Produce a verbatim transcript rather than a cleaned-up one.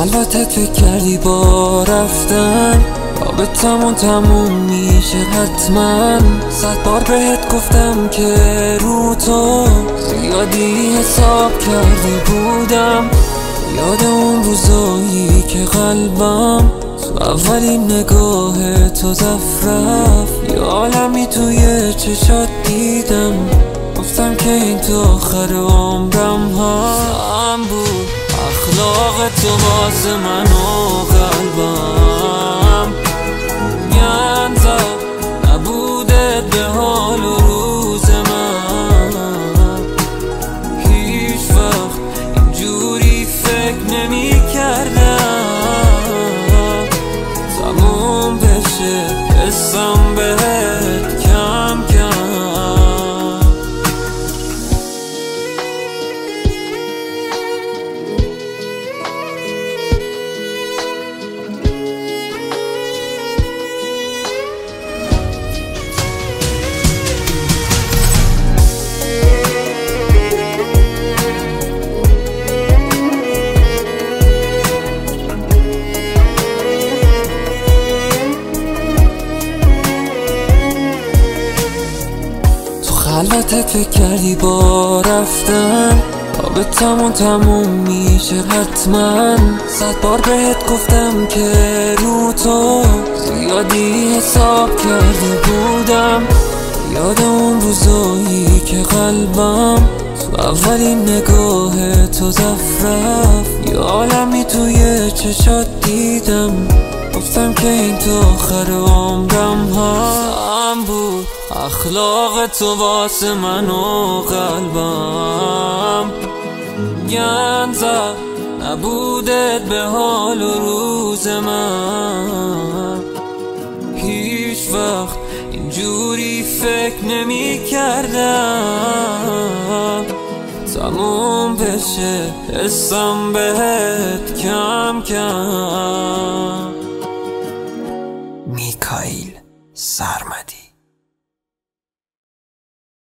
خلوتت فکر کردی با رفتن رابطمون تموم میشه حتما. صد بار بهت گفتم که رو تو زیادی حساب کرده بودم. یاد اون روزایی که قلبم تو اولین نگاه تو زفت رفت. یه عالمی توی چشات دیدم، گفتم که این تو آخر عمرم هم بود. اخلاق تو واسه من و قلبم میان زد، نبودت به حال و روز من. هیچ وقت اینجوری فکر نمی کردم تموم بشه حسم بهت کم کم. خلوتت فکر کردی با رفتن رابطمون تموم میشه حتما. صد بار بهت گفتم که رو تو زیادی حساب کرده بودم. یاد اون روزایی که قلبم تو اولین نگاه تو زفت رفت. یه عالمی توی چشات دیدم، گفتم که این تو آخر عمرم هم بود. اخلاق تو واسه من و قلبم گند زد، نبودت به حال و روز من. هیچ وقت اینجوری فکر نمی کردم تموم بشه حسم بهت کم کم. میکائیل سرمدی.